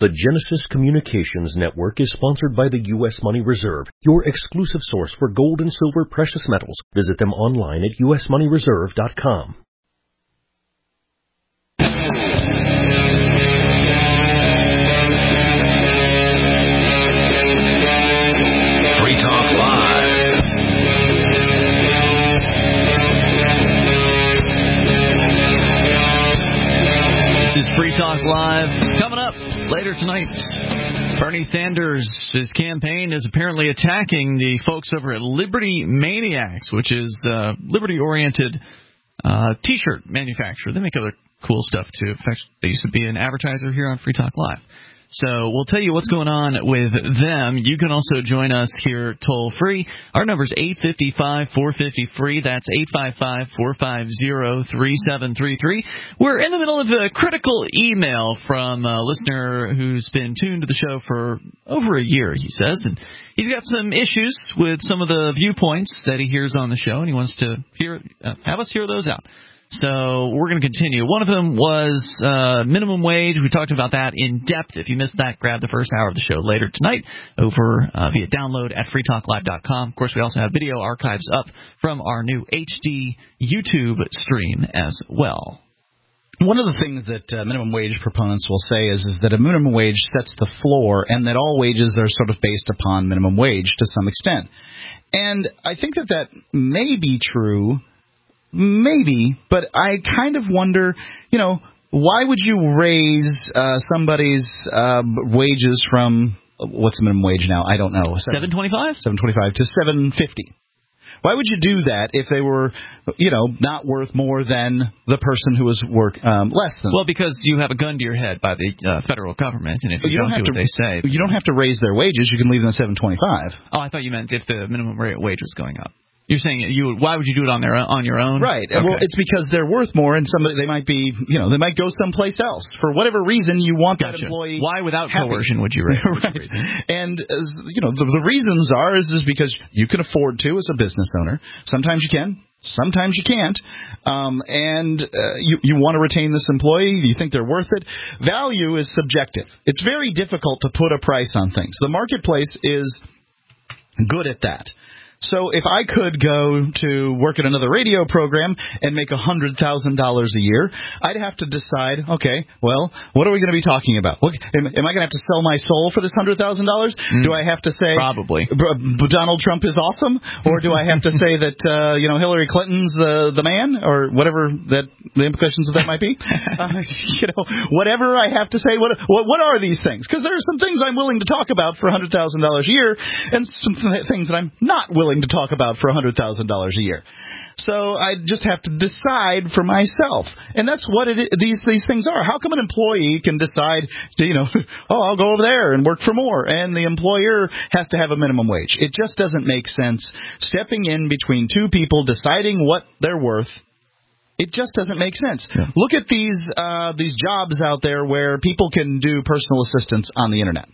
The Genesis Communications Network is sponsored by the U.S. Money Reserve, your exclusive source for gold and silver precious metals. Visit them online at usmoneyreserve.com. Free Talk Live. This is Free Talk Live. Coming up later tonight, Bernie Sanders' campaign is apparently attacking the folks over at Liberty Maniacs, which is a liberty-oriented T-shirt manufacturer. They make other cool stuff, too. In fact, they used to be an advertiser here on Free Talk Live. So we'll tell you what's going on with them. You can also join us here toll-free. Our number is 855-450-FREE. That's 855-450-3733. We're in the middle of a critical email from a listener who's been tuned to the show for over a year, he says. And he's got some issues with some of the viewpoints that he hears on the show, and he wants to have us hear those out. So we're going to continue. One of them was minimum wage. We talked about that in depth. If you missed that, grab the first hour of the show later tonight over via download at freetalklive.com. Of course, we also have video archives up from our new HD YouTube stream as well. One of the things that minimum wage proponents will say is that a minimum wage sets the floor and that all wages are sort of based upon minimum wage to some extent. And I think that may be true. Maybe, but I kind of wonder, why would you raise somebody's wages from, what's the minimum wage now? I don't know. $7.25? $7.25 to $7.50. Why would you do that if they were, not worth more than the person who was less than? Well, because you have a gun to your head by the federal government, and if you don't do what they say, you don't have to raise their wages. You can leave them at $7.25. Oh, I thought you meant if the minimum wage was going up. You're saying why would you do it on your own? Right. Okay. Well, it's because they're worth more, and they might be, they might go someplace else for whatever reason you want that employee. Why, without happy. Coercion, would you raise? Right. And the reasons are is because you can afford to as a business owner. Sometimes you can. Sometimes you can't, and you want to retain this employee. You think they're worth it. Value is subjective. It's very difficult to put a price on things. The marketplace is good at that. So if I could go to work at another radio program and make $100,000 a year, I'd have to decide, okay, well, what are we going to be talking about? Am I going to have to sell my soul for this $100,000? Do I have to say probably Donald Trump is awesome, or do I have to say that Hillary Clinton's the man, or whatever that the implications of that might be? Whatever I have to say. What are these things? Because there are some things I'm willing to talk about for $100,000 a year, and some things that I'm not willing to talk about for $100,000 a year. So I just have to decide for myself. And that's what these things are. How come an employee can decide to, I'll go over there and work for more, and the employer has to have a minimum wage? It just doesn't make sense. Stepping in between two people, deciding what they're worth, it just doesn't make sense. Yeah. Look at these jobs out there where people can do personal assistance on the Internet.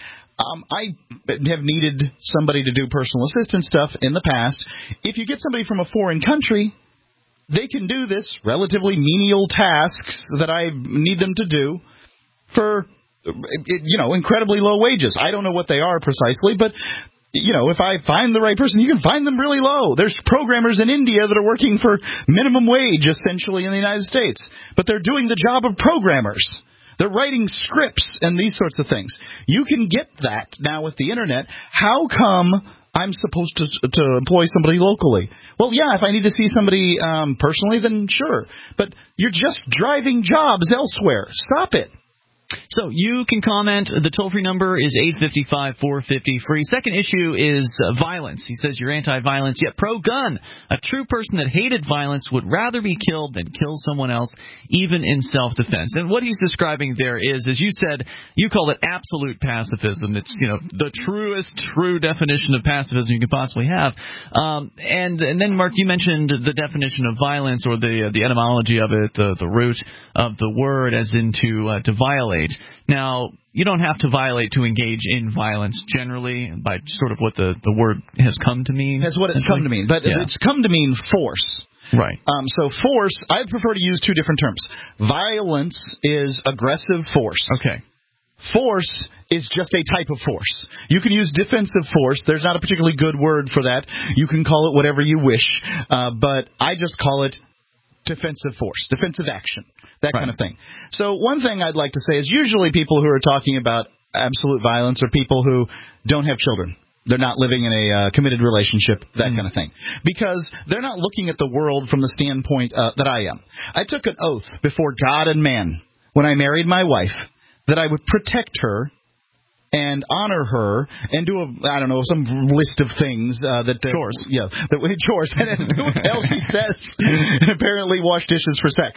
I have needed somebody to do personal assistant stuff in the past. If you get somebody from a foreign country, they can do this relatively menial tasks that I need them to do for, incredibly low wages. I don't know what they are precisely, but, if I find the right person, you can find them really low. There's programmers in India that are working for minimum wage, essentially, in the United States, but they're doing the job of programmers. They're writing scripts and these sorts of things. You can get that now with the Internet. How come I'm supposed to employ somebody locally? Well, yeah, if I need to see somebody personally, then sure. But you're just driving jobs elsewhere. Stop it. So you can comment. The toll-free number is 855-450-FREE. Second issue is violence. He says you're anti-violence, yet pro-gun. A true person that hated violence would rather be killed than kill someone else, even in self-defense. And what he's describing there is, as you said, you call it absolute pacifism. It's, the true definition of pacifism you can possibly have. And then, Mark, you mentioned the definition of violence, or the etymology of it, the root of the word, as in to violate. Now, you don't have to violate to engage in violence generally, by sort of what the word has come to mean. That's what it's come to mean, but it's come to mean force. Right. So force, I prefer to use two different terms. Violence is aggressive force. Okay. Force is just a type of force. You can use defensive force. There's not a particularly good word for that. You can call it whatever you wish, but I just call it defensive force, defensive action, that kind of thing. So one thing I'd like to say is usually people who are talking about absolute violence are people who don't have children. They're not living in a committed relationship, that kind of thing. Because they're not looking at the world from the standpoint that I am. I took an oath before God and man when I married my wife that I would protect her and honor her and do some list of things chores. Yeah, chores and do what else he says. And apparently wash dishes for sex.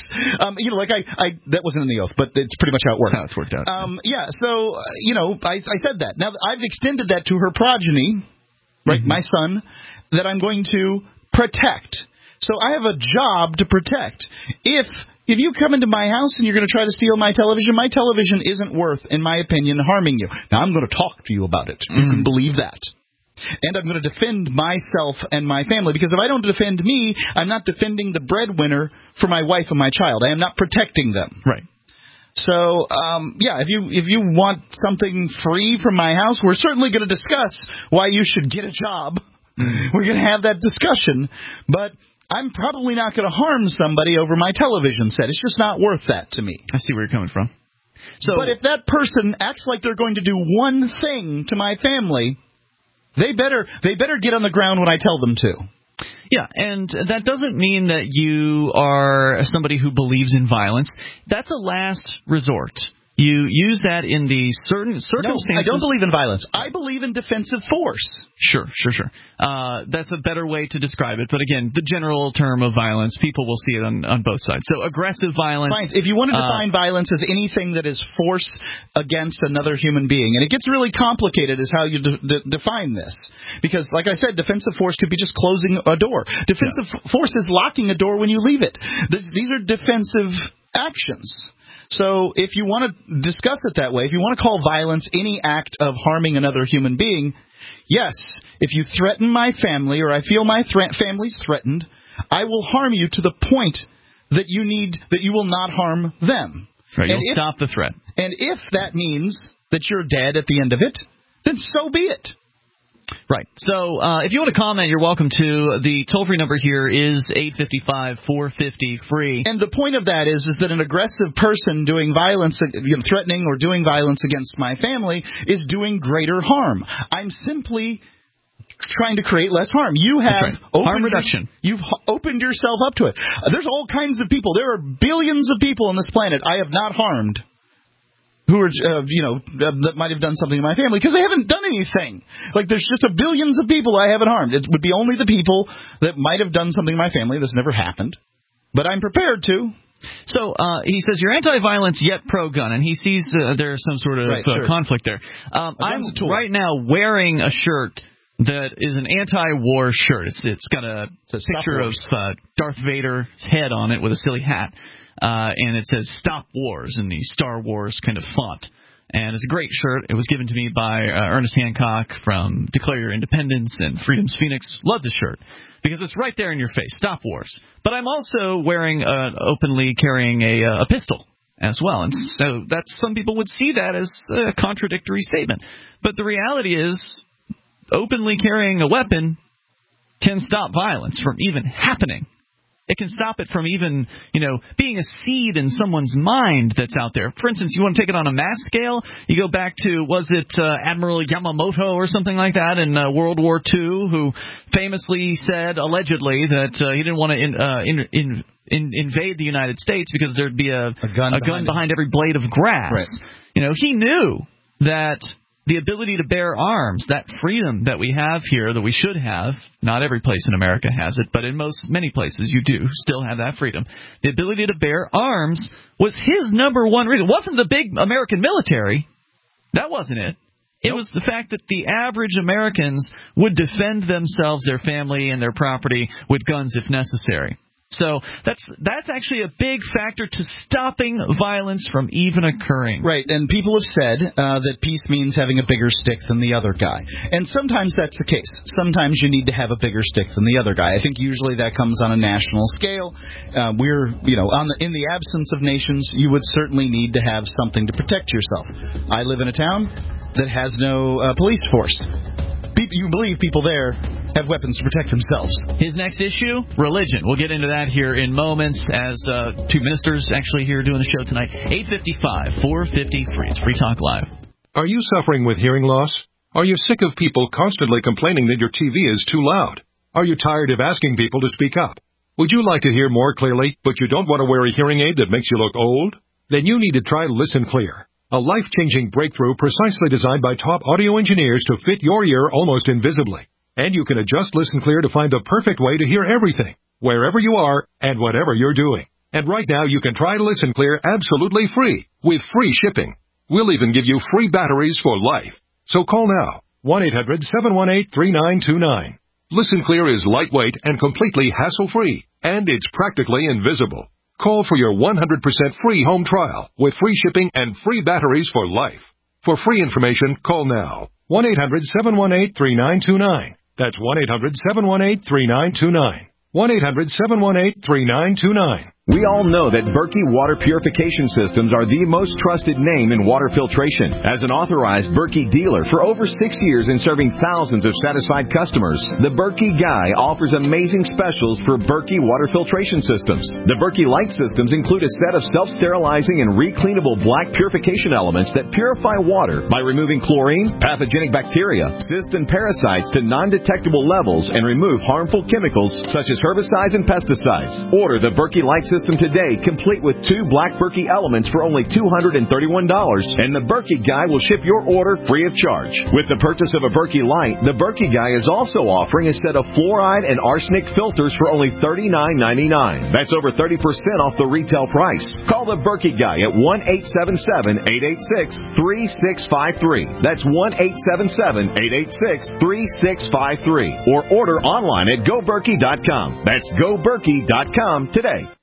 I that wasn't in the oath, but it's pretty much how it works. That's how it's worked out. So I said that. Now I've extended that to her progeny, right? My son, that I'm going to protect. So I have a job to protect. If you come into my house and you're going to try to steal my television isn't worth, in my opinion, harming you. Now, I'm going to talk to you about it. You can believe that. And I'm going to defend myself and my family, because if I don't defend me, I'm not defending the breadwinner for my wife and my child. I am not protecting them. Right. So, if you want something free from my house, we're certainly going to discuss why you should get a job. We're going to have that discussion. But I'm probably not going to harm somebody over my television set. It's just not worth that to me. I see where you're coming from. But if that person acts like they're going to do one thing to my family, they better get on the ground when I tell them to. Yeah, and that doesn't mean that you are somebody who believes in violence. That's a last resort. You use that in the certain circumstances. No, I don't believe in violence. I believe in defensive force. Sure. That's a better way to describe it. But again, the general term of violence, people will see it on both sides. So aggressive violence. Fine. If you want to define violence as anything that is force against another human being, and it gets really complicated is how you define this. Because, like I said, defensive force could be just closing a door. Defensive force is locking a door when you leave it. These are defensive actions. So if you want to discuss it that way, if you want to call violence any act of harming another human being, yes, if you threaten my family or I feel my family's threatened, I will harm you to the point that you will not harm them. Right, you'll stop the threat. And if that means that you're dead at the end of it, then so be it. Right. So if you want to comment, you're welcome to. The toll-free number here is 855-450-FREE. And the point of that is that an aggressive person doing violence, threatening or doing violence against my family is doing greater harm. I'm simply trying to create less harm. You have harm reduction. You've opened yourself up to it. There's all kinds of people. There are billions of people on this planet I have not harmed, who are, that might have done something to my family because they haven't done anything. Like, there's just billions of people I haven't harmed. It would be only the people that might have done something to my family. This never happened, but I'm prepared to. So he says you're anti-violence yet pro-gun, and he sees there's some sort of conflict there. I'm right now wearing a shirt that is an anti-war shirt. It's got a picture of Darth Vader's head on it with a silly hat. And it says "Stop Wars" in the Star Wars kind of font. And it's a great shirt. It was given to me by Ernest Hancock from Declare Your Independence and Freedom's Phoenix. Love the shirt because it's right there in your face. Stop wars. But I'm also wearing, openly carrying a pistol as well. And so some people would see that as a contradictory statement. But the reality is, openly carrying a weapon can stop violence from even happening. It can stop it from even, being a seed in someone's mind that's out there. For instance, you want to take it on a mass scale? You go back to, was it Admiral Yamamoto or something like that in World War II, who famously said, allegedly, that he didn't want to invade the United States because there'd be a gun behind every blade of grass. Right. He knew that the ability to bear arms, that freedom that we have here, that we should have, not every place in America has it, but in many places you do still have that freedom. The ability to bear arms was his number one reason. It wasn't the big American military. That wasn't it. It was the fact that the average Americans would defend themselves, their family, and their property with guns if necessary. So that's actually a big factor to stopping violence from even occurring. Right, and people have said that peace means having a bigger stick than the other guy. And sometimes that's the case. Sometimes you need to have a bigger stick than the other guy. I think usually that comes on a national scale. In the absence of nations, you would certainly need to have something to protect yourself. I live in a town that has no police force. You believe people there have weapons to protect themselves. His next issue, religion. We'll get into that here in moments as two ministers actually here doing the show tonight. 855-450-FREE. It's Free Talk Live. Are you suffering with hearing loss? Are you sick of people constantly complaining that your TV is too loud? Are you tired of asking people to speak up? Would you like to hear more clearly, but you don't want to wear a hearing aid that makes you look old? Then you need to try Listen Clear, a life-changing breakthrough precisely designed by top audio engineers to fit your ear almost invisibly. And you can adjust Listen Clear to find the perfect way to hear everything, wherever you are and whatever you're doing. And right now you can try Listen Clear absolutely free, with free shipping. We'll even give you free batteries for life. So call now, 1-800-718-3929. Listen Clear is lightweight and completely hassle-free, and it's practically invisible. Call for your 100% free home trial with free shipping and free batteries for life. For free information, call now. 1-800-718-3929. That's 1-800-718-3929. 1-800-718-3929. We all know that Berkey Water Purification Systems are the most trusted name in water filtration. As an authorized Berkey dealer for over 6 years and serving thousands of satisfied customers, the Berkey Guy offers amazing specials for Berkey Water Filtration Systems. The Berkey Light Systems include a set of self-sterilizing and recleanable black purification elements that purify water by removing chlorine, pathogenic bacteria, cysts, and parasites to non-detectable levels and remove harmful chemicals such as herbicides and pesticides. Order the Berkey Light System today, complete with 2 black Berkey elements for only $231, and the Berkey Guy will ship your order free of charge. With the purchase of a Berkey Light, the Berkey Guy is also offering a set of fluoride and arsenic filters for only $39.99. That's over 30% off the retail price. Call the Berkey Guy at 1-877-886-3653. That's 1-877-886-3653. Or order online at GoBerkey.com. That's GoBerkey.com today.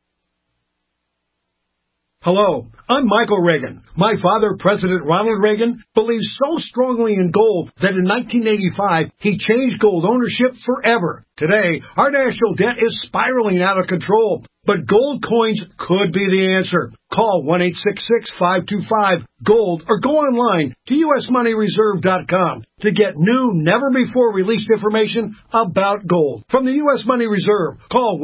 Hello, I'm Michael Reagan. My father, President Ronald Reagan, believed so strongly in gold that in 1985, he changed gold ownership forever. Today, our national debt is spiraling out of control, but gold coins could be the answer. Call 1-866-525-GOLD or go online to usmoneyreserve.com to get new, never-before-released information about gold. From the U.S. Money Reserve, call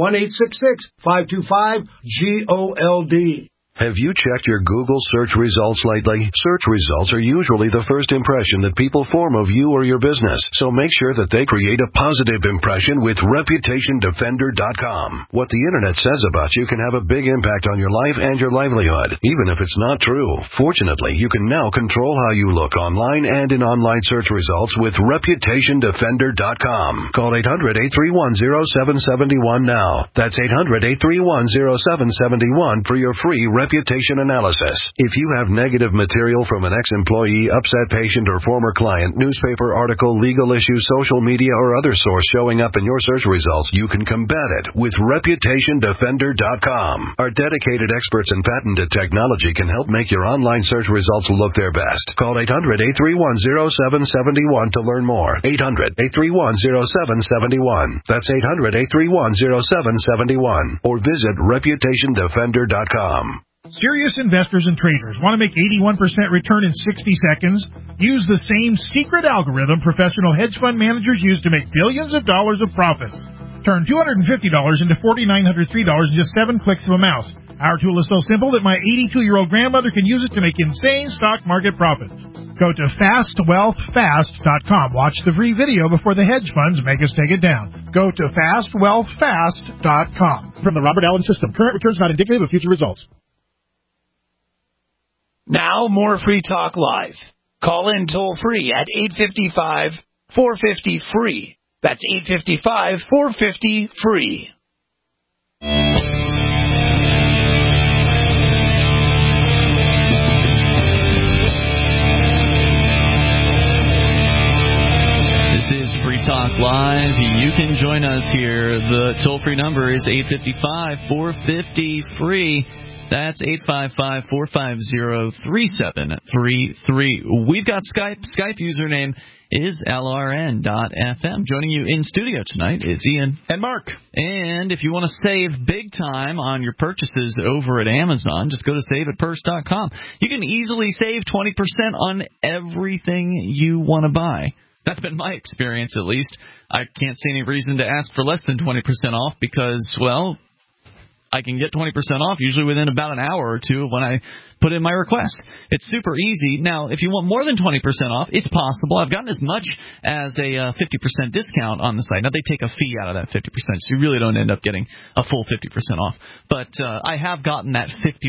1-866-525-GOLD. Have you checked your Google search results lately? Search results are usually the first impression that people form of you or your business, so make sure that they create a positive impression with ReputationDefender.com. What the Internet says about you can have a big impact on your life and your livelihood, even if it's not true. Fortunately, you can now control how you look online and in online search results with ReputationDefender.com. Call 800-831-0771 now. That's 800-831-0771 for your free reputation analysis. If you have negative material from an ex-employee, upset patient, or former client, newspaper article, legal issue, social media, or other source showing up in your search results, you can combat it with ReputationDefender.com. Our dedicated experts in patented technology can help make your online search results look their best. Call 800-831-0771 to learn more. 800-831-0771. That's 800-831-0771. Or visit ReputationDefender.com. Serious investors and traders want to make 81% return in 60 seconds? Use the same secret algorithm professional hedge fund managers use to make billions of dollars of profit. Turn $250 into $4,903 in just 7 clicks of a mouse. Our tool is so simple that my 82-year-old grandmother can use it to make insane stock market profits. Go to FastWealthFast.com. Watch the free video before the hedge funds make us take it down. Go to FastWealthFast.com. From the Robert Allen System, current returns not indicative of future results. Now, more Free Talk Live. Call in toll-free at 855-450-FREE. That's 855-450-FREE. This is Free Talk Live. You can join us here. The toll-free number is 855-450-FREE. That's 855-450-3733. We've got Skype. Skype username is LRN.FM. Joining you in studio tonight is Ian. And Mark. And if you want to save big time on your purchases over at Amazon, just go to saveatpurse.com. You can easily save 20% on everything you want to buy. That's been my experience, at least. I can't see any reason to ask for less than 20% off because, well, I can get 20% off usually within about an hour or two when I put in my request. It's super easy. Now, if you want more than 20% off, it's possible. I've gotten as much as a 50% discount on the site. Now, they take a fee out of that 50%, so you really don't end up getting a full 50% off. But I have gotten that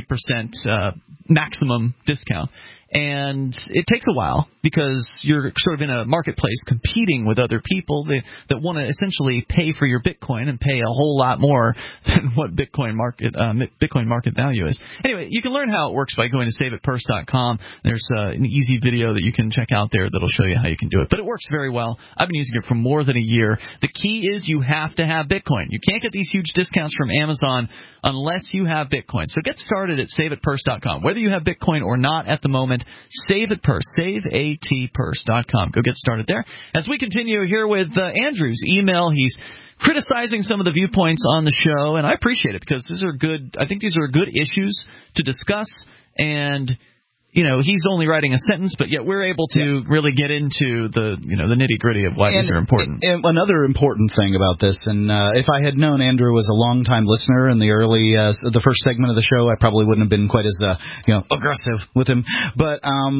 50% maximum discount. And it takes a while because you're sort of in a marketplace competing with other people that want to essentially pay for your Bitcoin and pay a whole lot more than what Bitcoin market value is. Anyway, you can learn how it works by going to saveatpurse.com. There's an easy video that you can check out there that'll show you how you can do it. But it works very well. I've been using it for more than a year. The key is you have to have Bitcoin. You can't get these huge discounts from Amazon unless you have Bitcoin. So get started at saveatpurse.com. Whether you have Bitcoin or not at the moment, Save at Purse, saveatpurse.com. Go get started there. As we continue here with Andrew's email, he's criticizing some of the viewpoints on the show, and I appreciate it because these are good. I think these are good issues to discuss, and you know, he's only writing a sentence, but yet we're able to really get into the nitty-gritty of why these are important. And another important thing about this, and if I had known Andrew was a long-time listener in the the first segment of the show, I probably wouldn't have been quite as aggressive with him. But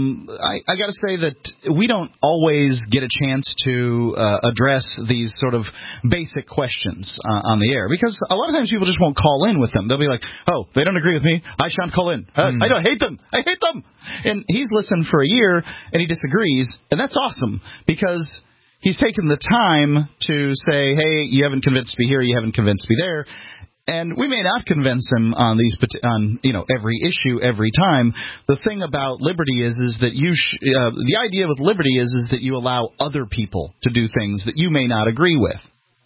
I got to say that we don't always get a chance to address these sort of basic questions on the air because a lot of times people just won't call in with them. They'll be like, "Oh, they don't agree with me. I shan't call in. I hate them. I hate them." And he's listened for a year, and he disagrees, and that's awesome because he's taken the time to say, hey, you haven't convinced me here, you haven't convinced me there. And we may not convince him on every issue every time. The thing about liberty is that the idea with liberty is that you allow other people to do things that you may not agree with.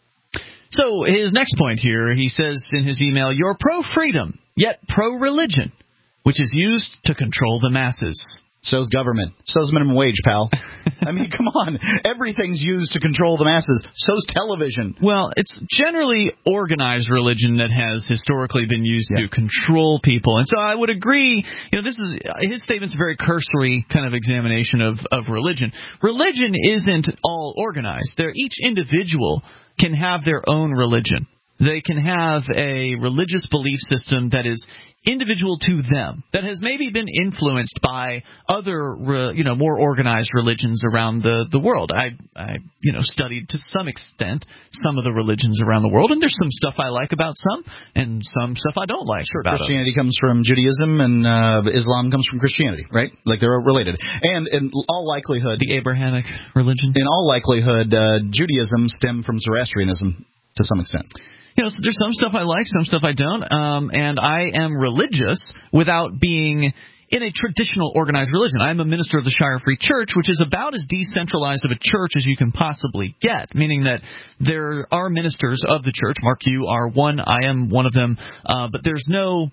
So his next point here, he says in his email, you're pro-freedom, yet pro-religion, which is used to control the masses. So's government. So's minimum wage, pal. I mean, come on. Everything's used to control the masses. So's television. Well, it's generally organized religion that has historically been used to control people. And so I would agree, this is his statement's a very cursory kind of examination of religion. Religion isn't all organized. Each individual can have their own religion. They can have a religious belief system that is individual to them, that has maybe been influenced by other, more organized religions around the world. I studied to some extent some of the religions around the world, and there's some stuff I like about some, and some stuff I don't like about Christianity comes from Judaism, and Islam comes from Christianity, right? Like they're related. And in all likelihood, the Abrahamic religion. In all likelihood, Judaism stemmed from Zoroastrianism to some extent. So there's some stuff I like, some stuff I don't, and I am religious without being in a traditional organized religion. I'm a minister of the Shire Free Church, which is about as decentralized of a church as you can possibly get, meaning that there are ministers of the church. Mark, you are one, I am one of them, but there's no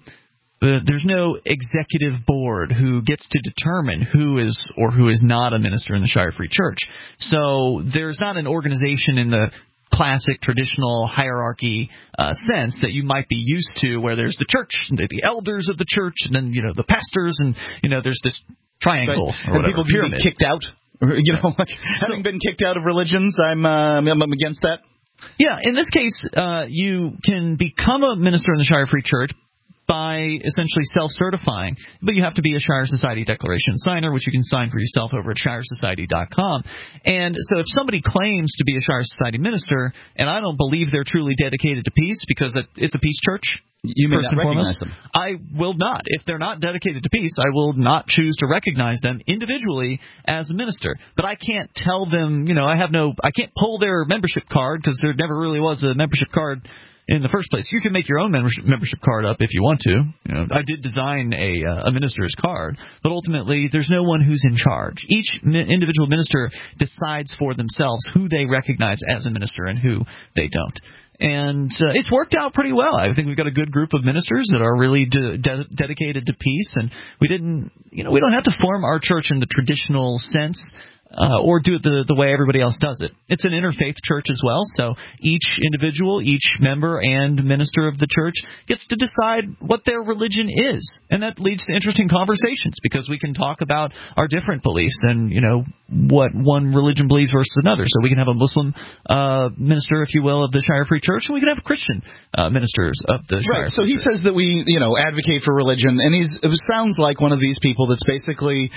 executive board who gets to determine who is or who is not a minister in the Shire Free Church. So there's not an organization in the classic traditional hierarchy sense that you might be used to, where there's the church, the elders of the church, and then the pastors, and there's this triangle or whatever, and people pyramid. Be kicked out. Having been kicked out of religions, I'm against that. Yeah, in this case, you can become a minister in the Shire Free Church by essentially self-certifying. But you have to be a Shire Society Declaration signer, which you can sign for yourself over at ShireSociety.com. And so if somebody claims to be a Shire Society minister, and I don't believe they're truly dedicated to peace because it's a peace church, you may not recognize them. I will not. If they're not dedicated to peace, I will not choose to recognize them individually as a minister. But I can't tell them, I can't pull their membership card because there never really was a membership card in the first place. You can make your own membership card up if you want to. I did design a minister's card, but ultimately there's no one who's in charge. Each individual minister decides for themselves who they recognize as a minister and who they don't. And it's worked out pretty well. I think we've got a good group of ministers that are really dedicated to peace, and we don't have to form our church in the traditional sense. Or do it the way everybody else does it. It's an interfaith church as well, so each individual, each member and minister of the church gets to decide what their religion is. And that leads to interesting conversations because we can talk about our different beliefs and, what one religion believes versus another. So we can have a Muslim minister, if you will, of the Shire Free Church, and we can have Christian ministers of the Shire Free Church. So he says that we, advocate for religion, and it sounds like one of these people that's basically,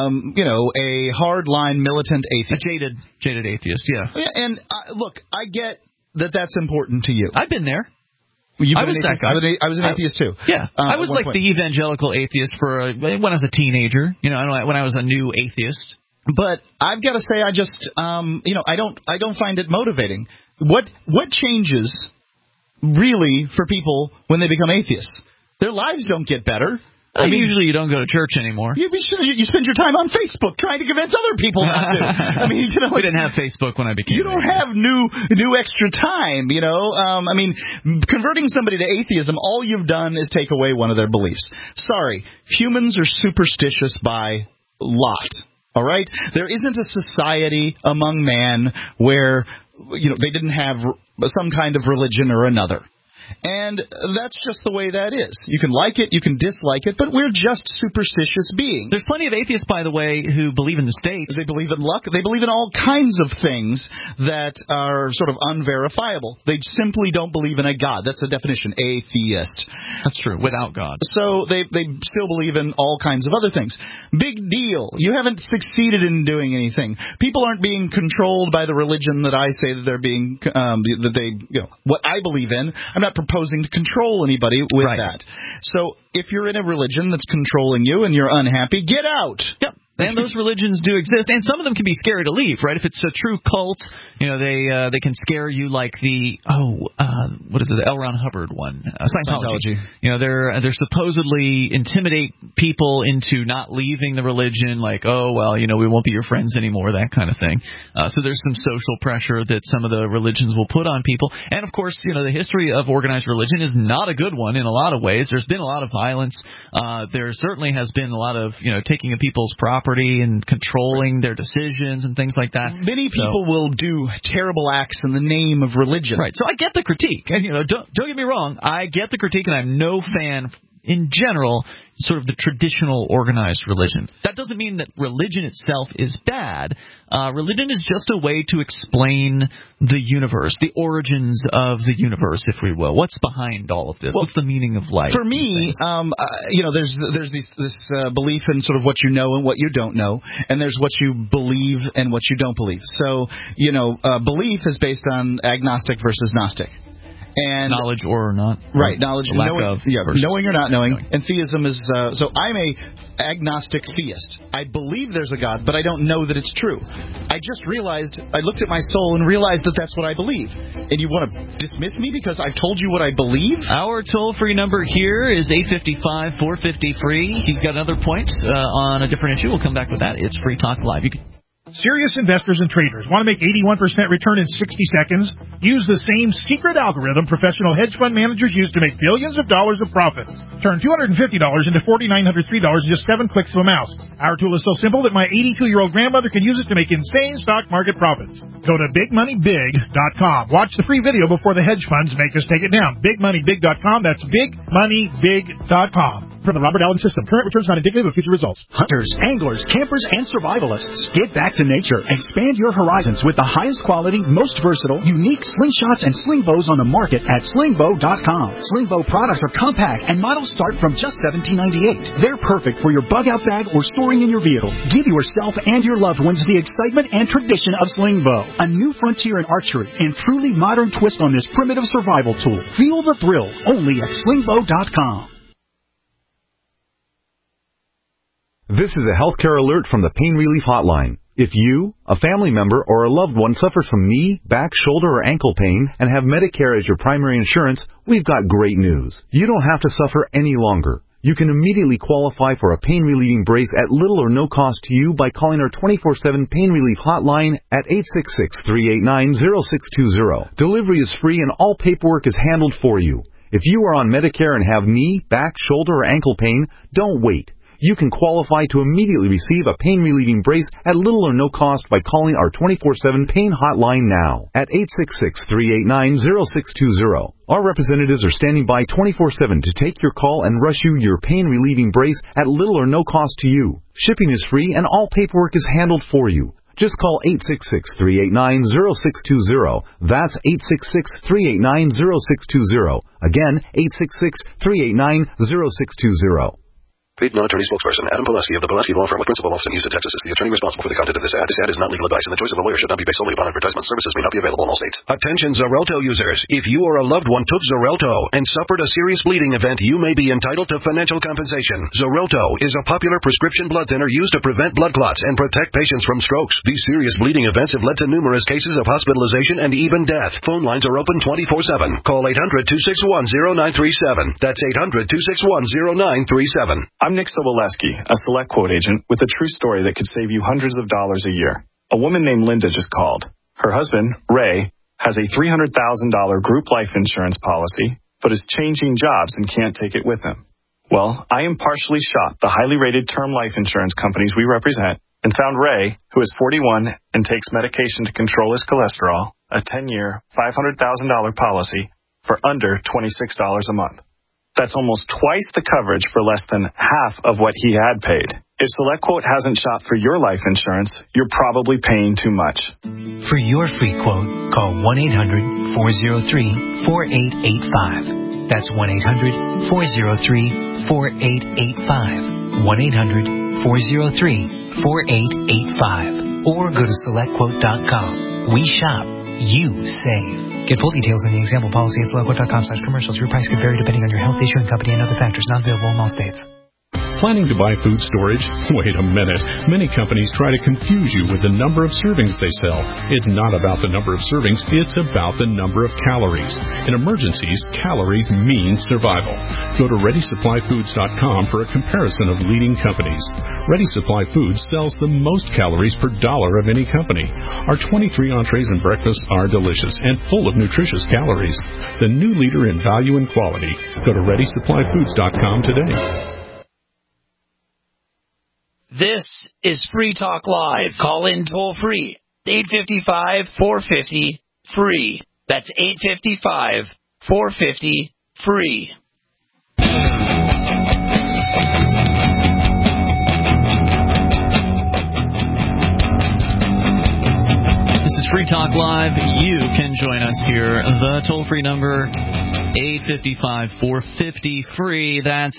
a hard-line militant atheist. A jaded atheist, yeah. And look, I get that that's important to you. I've been there. I was that guy. I was an atheist too. Yeah, I was like the evangelical atheist when I was a teenager. When I was a new atheist. But I've got to say, I just, I don't find it motivating. What changes really for people when they become atheists? Their lives don't get better. Usually you don't go to church anymore. You spend your time on Facebook trying to convince other people not to. We didn't have Facebook when I became. You don't have new extra time. Converting somebody to atheism, all you've done is take away one of their beliefs. Sorry, humans are superstitious by lot. All right, there isn't a society among man where they didn't have some kind of religion or another. And that's just the way that is. You can like it, you can dislike it, but we're just superstitious beings. There's plenty of atheists, by the way, who believe in the state. They believe in luck. They believe in all kinds of things that are sort of unverifiable. They simply don't believe in a God. That's the definition, atheist. That's true, without God. So they still believe in all kinds of other things. Big deal. You haven't succeeded in doing anything. People aren't being controlled by the religion that I say that they're being, what I believe in. I'm not proposing to control anybody with that. So if you're in a religion that's controlling you and you're unhappy, get out. Yep. And those religions do exist, and some of them can be scary to leave, right? If it's a true cult, they can scare you like the L. Ron Hubbard one, Scientology. They're supposedly intimidate people into not leaving the religion, like we won't be your friends anymore, that kind of thing. So there's some social pressure that some of the religions will put on people, and of course, the history of organized religion is not a good one in a lot of ways. There's been a lot of violence. There certainly has been a lot of taking of people's property and controlling their decisions and things like that. Many people will do terrible acts in the name of religion. Right. So I get the critique. And, don't get me wrong. I get the critique, and I'm no fan in general, sort of the traditional organized religion. That doesn't mean that religion itself is bad. Religion is just a way to explain the universe, the origins of the universe, if we will. What's behind all of this? What's the meaning of life? For me, there's this belief in sort of what you know and what you don't know, and there's what you believe and what you don't believe. So, belief is based on agnostic versus Gnostic. And knowledge or not. Right, knowledge. Knowing or not knowing. And theism is, so I'm a agnostic theist. I believe there's a God, but I don't know that it's true. I just realized, I looked at my soul and realized that that's what I believe. And you want to dismiss me because I've told you what I believe? Our toll-free number here is 855-450-FREE. You've got another point on a different issue. We'll come back with that. It's Free Talk Live. Serious investors and traders want to make 81% return in 60 seconds? Use the same secret algorithm professional hedge fund managers use to make billions of dollars of profits. Turn $250 into $4,903 in just 7 clicks of a mouse. Our tool is so simple that my 82-year-old grandmother can use it to make insane stock market profits. Go to BigMoneyBig.com. Watch the free video before the hedge funds make us take it down. BigMoneyBig.com. That's BigMoneyBig.com. From the Robert Allen System. Current returns not indicative of future results. Hunters, anglers, campers, and survivalists. Get back to nature. Expand your horizons with the highest quality, most versatile, unique slingshots and sling bows on the market at slingbow.com. Slingbow products are compact and models start from just $17.98. They're perfect for your bug out bag or storing in your vehicle. Give yourself and your loved ones the excitement and tradition of Slingbow. A new frontier in archery and truly modern twist on this primitive survival tool. Feel the thrill only at slingbow.com. This is a healthcare alert from the Pain Relief Hotline. If you, a family member, or a loved one suffers from knee, back, shoulder, or ankle pain and have Medicare as your primary insurance, we've got great news. You don't have to suffer any longer. You can immediately qualify for a pain-relieving brace at little or no cost to you by calling our 24/7 pain relief hotline at 866-389-0620. Delivery is free and all paperwork is handled for you. If you are on Medicare and have knee, back, shoulder, or ankle pain, don't wait. You can qualify to immediately receive a pain-relieving brace at little or no cost by calling our 24/7 pain hotline now at 866-389-0620. Our representatives are standing by 24/7 to take your call and rush you your pain-relieving brace at little or no cost to you. Shipping is free and all paperwork is handled for you. Just call 866-389-0620. That's 866-389-0620. Again, 866-389-0620. Paid non-attorney spokesperson Adam Pulaski of the Pulaski Law Firm with principal office in Houston, Texas is the attorney responsible for the content of this ad. This ad is not legal advice, and the choice of a lawyer should not be based solely upon advertisement. Services may not be available in all states. Attention Xarelto users. If you or a loved one took Xarelto and suffered a serious bleeding event, you may be entitled to financial compensation. Xarelto is a popular prescription blood thinner used to prevent blood clots and protect patients from strokes. These serious bleeding events have led to numerous cases of hospitalization and even death. Phone lines are open 24/7. Call 800-261-0937. That's 800-261-0937. I'm Nick Soboleski, a Select Quote agent with a true story that could save you hundreds of dollars a year. A woman named Linda just called. Her husband, Ray, has a $300,000 group life insurance policy, but is changing jobs and can't take it with him. Well, I impartially shopped the highly rated term life insurance companies we represent and found Ray, who is 41 and takes medication to control his cholesterol, a 10-year, $500,000 policy for under $26 a month. That's almost twice the coverage for less than half of what he had paid. If SelectQuote hasn't shopped for your life insurance, you're probably paying too much. For your free quote, call 1-800-403-4885. That's 1-800-403-4885. 1-800-403-4885. Or go to SelectQuote.com. We shop. You save. Get full details on the example policy at SelectQuote.com/commercials. Your price could vary depending on your health, issuing company, and other factors. Not available in all states. Planning to buy food storage? Wait a minute. Many companies try to confuse you with the number of servings they sell. It's not about the number of servings, it's about the number of calories. In emergencies, calories mean survival. Go to ReadySupplyFoods.com for a comparison of leading companies. Ready Supply Foods sells the most calories per dollar of any company. Our 23 entrees and breakfasts are delicious and full of nutritious calories. The new leader in value and quality. Go to ReadySupplyFoods.com today. This is Free Talk Live. Call in toll free. 855-450-FREE. That's 855-450-FREE. This is Free Talk Live. You can join us here. The toll-free number, 855-450-FREE. That's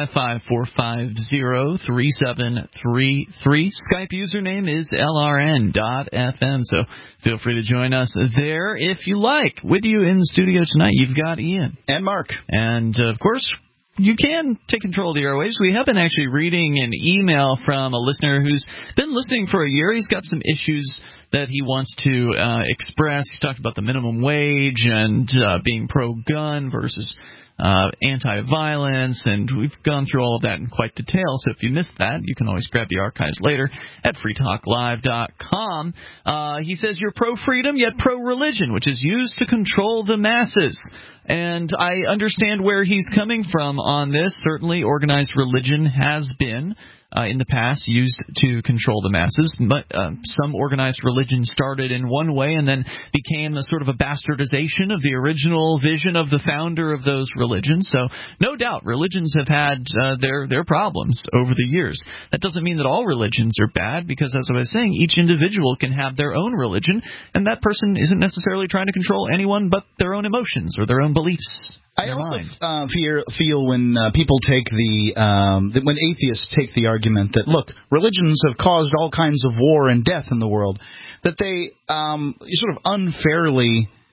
855-450-3733. Skype username is LRN.FM, so feel free to join us there if you like. With you in the studio tonight, you've got Ian. And Mark. And, of course, you can take control of the airwaves. We have been actually reading an email from a listener who's been listening for a year. He's got some issues that he wants to express. He's talked about the minimum wage and being pro-gun versus anti-violence, and we've gone through all of that in quite detail. So if you missed that, you can always grab the archives later at freetalklive.com. He says you're pro-freedom yet pro-religion, which is used to control the masses. And I understand where he's coming from on this. Certainly organized religion has been in the past used to control the masses, but some organized religion started in one way and then became a sort of a bastardization of the original vision of the founder of those religions. So no doubt religions have had their problems over the years. That doesn't mean that all religions are bad, because as I was saying, each individual can have their own religion, and that person isn't necessarily trying to control anyone but their own emotions or their own beliefs. I also feel when people take when atheists take the argument that, look, religions have caused all kinds of war and death in the world, that they sort of unfairly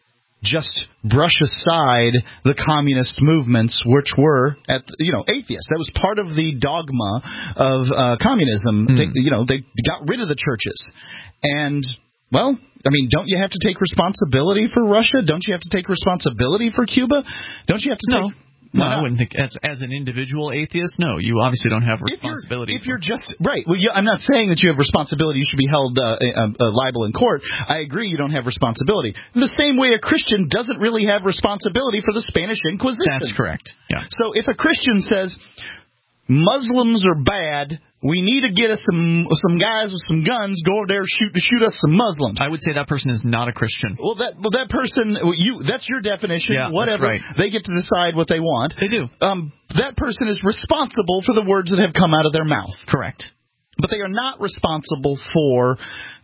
just brush aside the communist movements, which were atheists. That was part of the dogma of communism. They got rid of the churches, and well, I mean, don't you have to take responsibility for Russia? Don't you have to take responsibility for Cuba? Don't you have to take? No, I wouldn't think as an individual atheist. No, you obviously don't have responsibility. If you're just right, well, I'm not saying that you have responsibility. You should be held liable in court. I agree, you don't have responsibility. The same way a Christian doesn't really have responsibility for the Spanish Inquisition. That's correct. Yeah. So if a Christian says Muslims are bad, we need to get us some guys with some guns, go over there to shoot us some Muslims. I would say that person is not a Christian. Well, that person, that's your definition. Yeah, whatever. That's right. They get to decide what they want. They do. That person is responsible for the words that have come out of their mouth. Correct. But they are not responsible for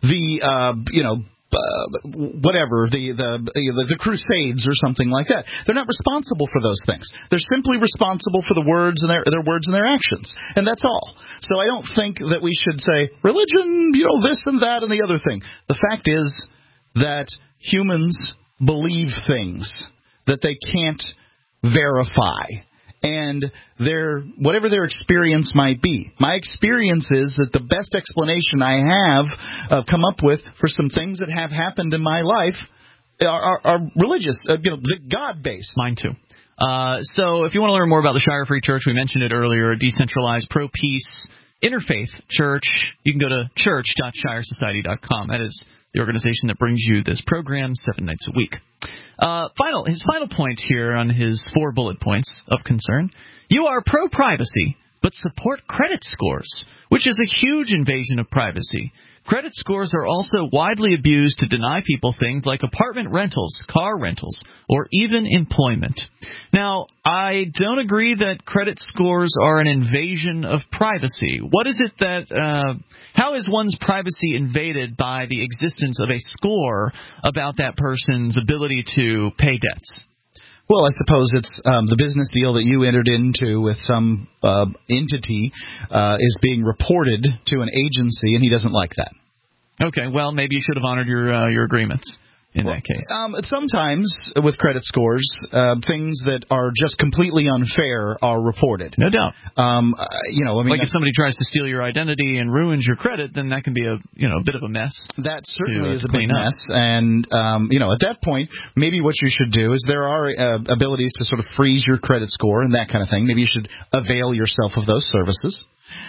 the whatever, the Crusades or something like that. They're not responsible for those things. They're simply responsible for the words and their words and their actions, and that's all. So I don't think that we should say religion, this and that and the other thing. The fact is that humans believe things that they can't verify. And whatever their experience might be. My experience is that the best explanation I have come up with for some things that have happened in my life are religious, God-based. Mine too. So if you want to learn more about the Shire Free Church, we mentioned it earlier, a decentralized, pro-peace, interfaith church, you can go to church.shiresociety.com. That is the organization that brings you this program 7 nights a week. His final point here on his 4 bullet points of concern. You are pro-privacy, but support credit scores, which is a huge invasion of privacy. Credit scores are also widely abused to deny people things like apartment rentals, car rentals, or even employment. Now, I don't agree that credit scores are an invasion of privacy. What is it that how is one's privacy invaded by the existence of a score about that person's ability to pay debts? Well, I suppose it's the business deal that you entered into with some entity is being reported to an agency, and he doesn't like that. Okay, well, maybe you should have honored your agreements in that case. Sometimes with credit scores, things that are just completely unfair are reported. No doubt. Like if somebody tries to steal your identity and ruins your credit, then that can be a bit of a mess. That certainly is a big mess. And at that point, maybe what you should do is there are abilities to sort of freeze your credit score and that kind of thing. Maybe you should avail yourself of those services.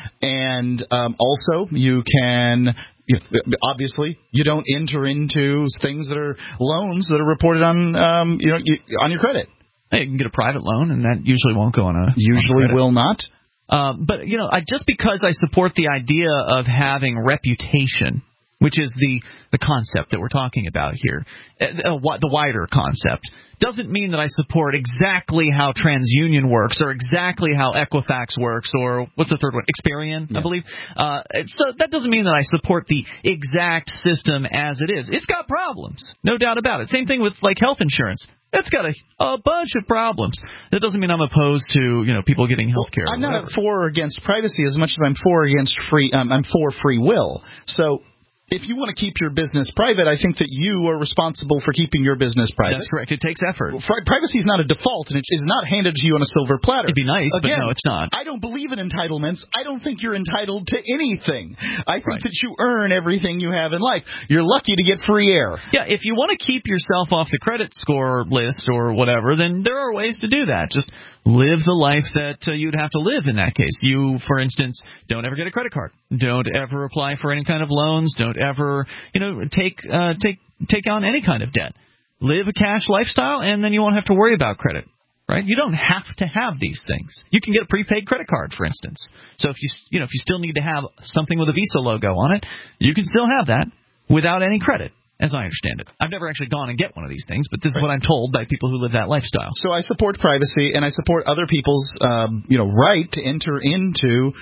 And also, you can. Obviously, you don't enter into things that are loans that are reported on, on your credit. Hey, you can get a private loan, and that usually won't go on a. Usually will not. But just because I support the idea of having reputation, which is the concept that we're talking about here, the wider concept, doesn't mean that I support exactly how TransUnion works or exactly how Equifax works or what's the third one? Experian, I believe. So that doesn't mean that I support the exact system as it is. It's got problems, no doubt about it. Same thing with health insurance. It's got a bunch of problems. That doesn't mean I'm opposed to people getting health care. I'm not for or against privacy as much as I'm for against I'm for free will. So. If you want to keep your business private, I think that you are responsible for keeping your business private. That's correct. It takes effort. Privacy is not a default, and it is not handed to you on a silver platter. It'd be nice, Again, but no, it's not. I don't believe in entitlements. I don't think you're entitled to anything. I think that you earn everything you have in life. You're lucky to get free air. Yeah, if you want to keep yourself off the credit score list or whatever, then there are ways to do that. Just live the life that you'd have to live in that case. You, for instance, don't ever get a credit card. Don't ever apply for any kind of loans. Don't ever, take on any kind of debt. Live a cash lifestyle, and then you won't have to worry about credit. Right? You don't have to have these things. You can get a prepaid credit card, for instance. So if you still need to have something with a Visa logo on it, you can still have that without any credit. As I understand it. I've never actually gone and get one of these things, but this is what I'm told by people who live that lifestyle. So I support privacy, and I support other people's, right to enter into,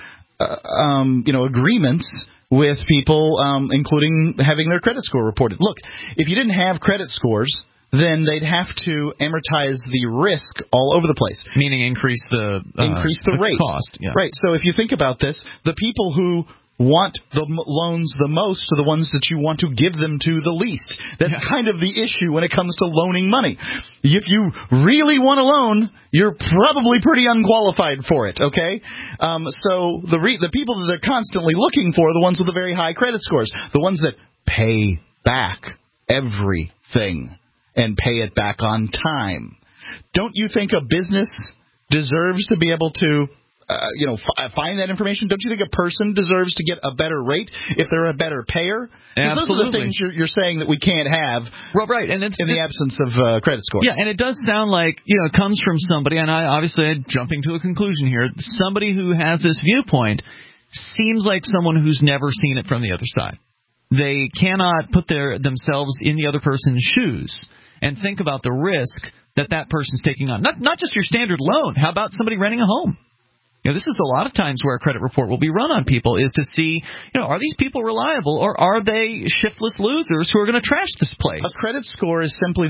agreements with people, including having their credit score reported. Look, if you didn't have credit scores, then they'd have to amortize the risk all over the place. Meaning increase the rate. Cost. Yeah. Right. So if you think about this, the people who want the loans the most are the ones that you want to give them to the least. That's kind of the issue when it comes to loaning money. If you really want a loan, you're probably pretty unqualified for it, okay? So the people that they're constantly looking for are the ones with the very high credit scores, the ones that pay back everything and pay it back on time. Don't you think a business deserves to be able to find that information? Don't you think a person deserves to get a better rate if they're a better payer? Absolutely. Those are the things you're saying that we can't have right. And in the absence of credit scores. Yeah, and it does sound like, it comes from somebody, and I'm jumping to a conclusion here, somebody who has this viewpoint seems like someone who's never seen it from the other side. They cannot put themselves in the other person's shoes and think about the risk that person's taking on. Not just your standard loan. How about somebody renting a home? This is a lot of times where a credit report will be run on people, is to see, are these people reliable, or are they shiftless losers who are going to trash this place? A credit score is simply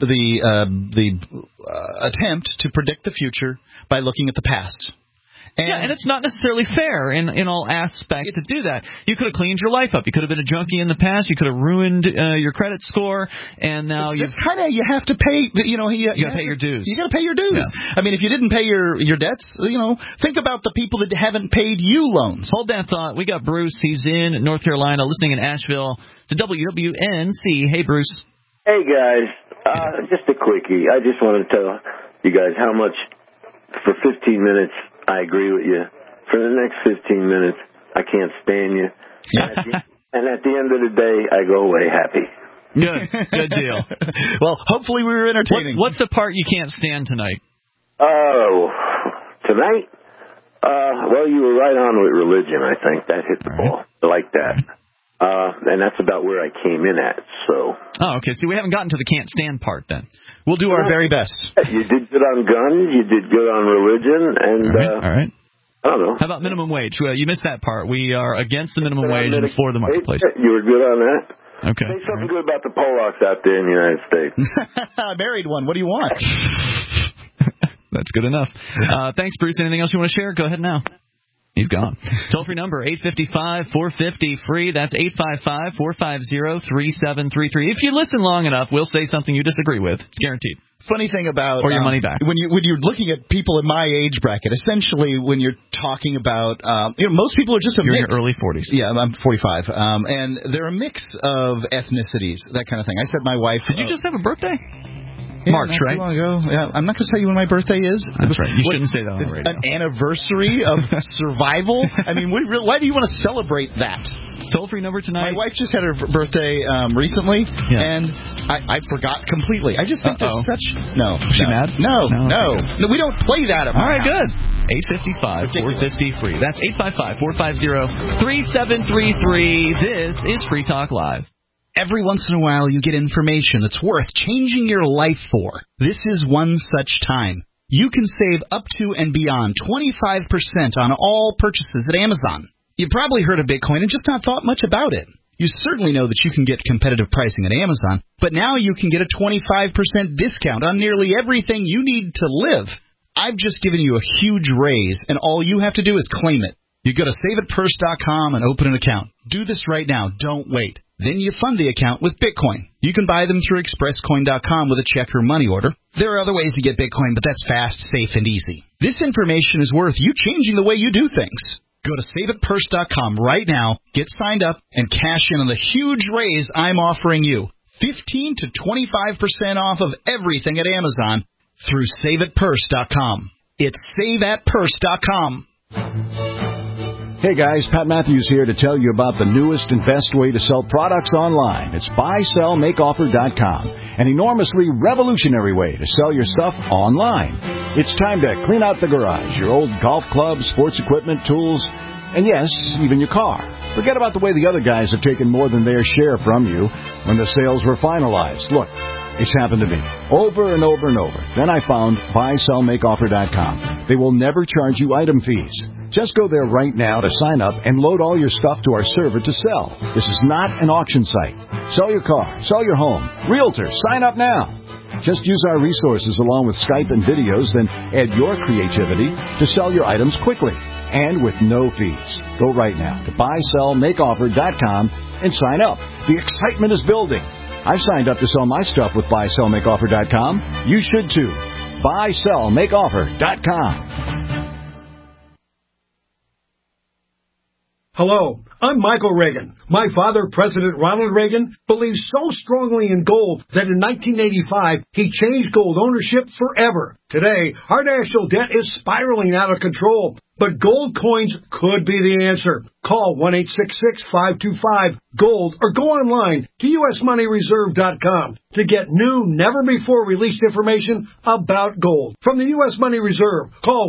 the attempt to predict the future by looking at the past. And it's not necessarily fair in all aspects to do that. You could have cleaned your life up. You could have been a junkie in the past. You could have ruined your credit score, and now you have to pay. You got to pay your dues. You got to pay your dues. Yeah. I mean, if you didn't pay your debts, think about the people that haven't paid you loans. Hold that thought. We got Bruce. He's in North Carolina, listening in Asheville to WWNC. Hey, Bruce. Hey, guys. Just a quickie. I just want to tell you guys how much for 15 minutes. I agree with you. For the next 15 minutes, I can't stand you. And at the end of the day, I go away happy. Good deal. Well, hopefully we were entertaining. What's the part you can't stand tonight? Oh, tonight? Well, you were right on with religion, I think. That hit the ball. I like that. And that's about where I came in at. So. Oh, okay. So we haven't gotten to the can't stand part then. We'll do our very best. You did good on guns. You did good on religion. And, all right. I don't know. How about minimum wage? You missed that part. We are against the minimum wage and for the marketplace. You were good on that. Okay. Say something good about the Polacks out there in the United States. I married one. What do you want? That's good enough. Thanks, Bruce. Anything else you want to share? Go ahead now. He's gone. Toll-free number, 855-450-FREE. That's 855-450-3733. If you listen long enough, we'll say something you disagree with. It's guaranteed. Funny thing about or your money back. When you're looking at people in my age bracket, essentially when you're talking about most people are just a mix. You're in your early 40s. Yeah, I'm 45. And they're a mix of ethnicities, that kind of thing. I said my wife. Did you just have a birthday? Yeah, March, right? So long ago. Yeah, I'm not going to tell you when my birthday is. That's right. You shouldn't say that on the radio. An anniversary of survival? I mean, why do you want to celebrate that? Toll-free number tonight. My wife just had her birthday recently, and I forgot completely. I just think there's such... No. Was she mad? No, we don't play that at my house. All right, good. 855-450-FREE. That's 855-450-3733. This is Free Talk Live. Every once in a while you get information that's worth changing your life for. This is one such time. You can save up to and beyond 25% on all purchases at Amazon. You've probably heard of Bitcoin and just not thought much about it. You certainly know that you can get competitive pricing at Amazon, but now you can get a 25% discount on nearly everything you need to live. I've just given you a huge raise, and all you have to do is claim it. You go to SaveItPurse.com and open an account. Do this right now. Don't wait. Then you fund the account with Bitcoin. You can buy them through ExpressCoin.com with a check or money order. There are other ways to get Bitcoin, but that's fast, safe, and easy. This information is worth you changing the way you do things. Go to SaveItPurse.com right now, get signed up, and cash in on the huge raise I'm offering you. 15 to 25% off of everything at Amazon through SaveItPurse.com. It's SaveAtPurse.com. Hey guys, Pat Matthews here to tell you about the newest and best way to sell products online. It's buysellmakeoffer.com, an enormously revolutionary way to sell your stuff online. It's time to clean out the garage, your old golf clubs, sports equipment, tools, and yes, even your car. Forget about the way the other guys have taken more than their share from you when the sales were finalized. Look, it's happened to me over and over and over. Then I found buysellmakeoffer.com. They will never charge you item fees. Just go there right now to sign up and load all your stuff to our server to sell. This is not an auction site. Sell your car, sell your home. Realtor, sign up now. Just use our resources along with Skype and videos, then add your creativity to sell your items quickly. and with no fees. Go right now to buysellmakeoffer.com and sign up. The excitement is building. I've signed up to sell my stuff with buysellmakeoffer.com. You should too. buysellmakeoffer.com. Hello, I'm Michael Reagan. My father, President Ronald Reagan, believed so strongly in gold that in 1985, he changed gold ownership forever. Today, our national debt is spiraling out of control, but gold coins could be the answer. Call 1-866-525-GOLD or go online to usmoneyreserve.com to get new, never-before-released information about gold. From the U.S. Money Reserve, call